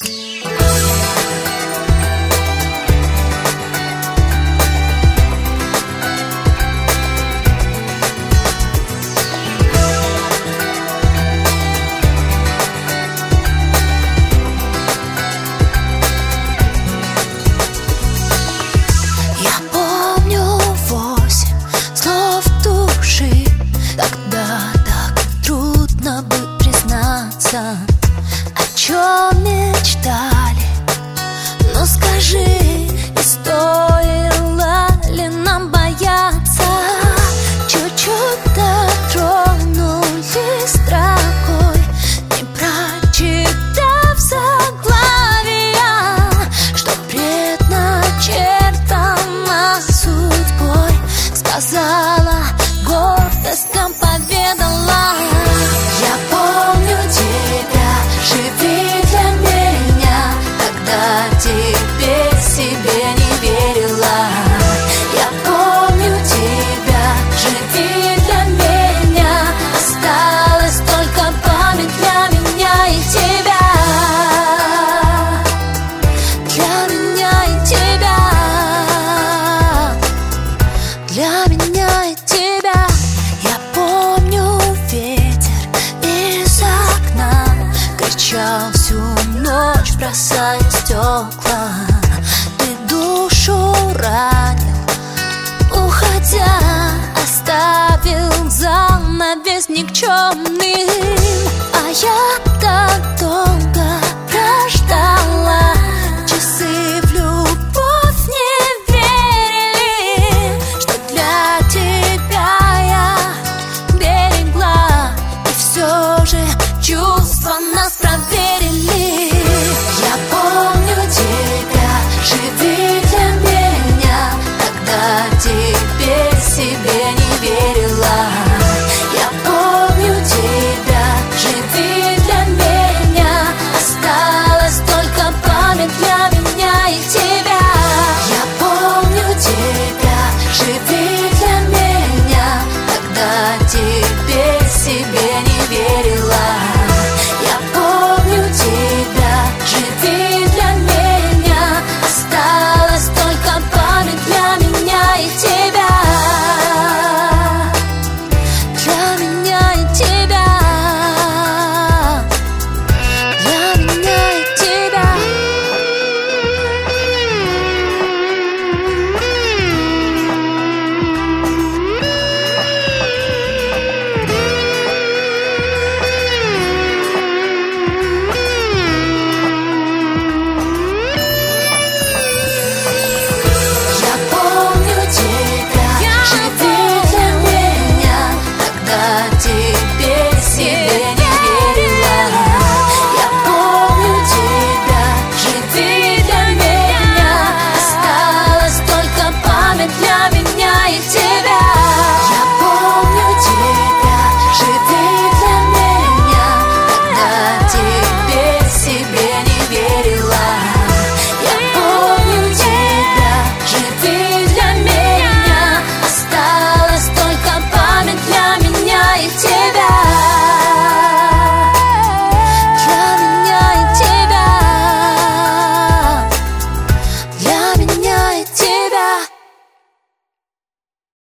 О чем мечтали? Ну скажи, и стоило ли нам бояться? Чуть-чуть дотронулись строкой, не прочитав заглавия, что предначертано судьбой. Сказала, гордость нам поведала: я помню тебя, живи для меня, когда тебе себе не верила. Я помню тебя, живи для меня, осталась только память для меня и тебя. Для меня и тебя. Для меня и тебя. Я помню ветер из окна, кричал всю ночь, бросая стекла. Ты душу ранил, уходя, оставил занавес никчемным, а я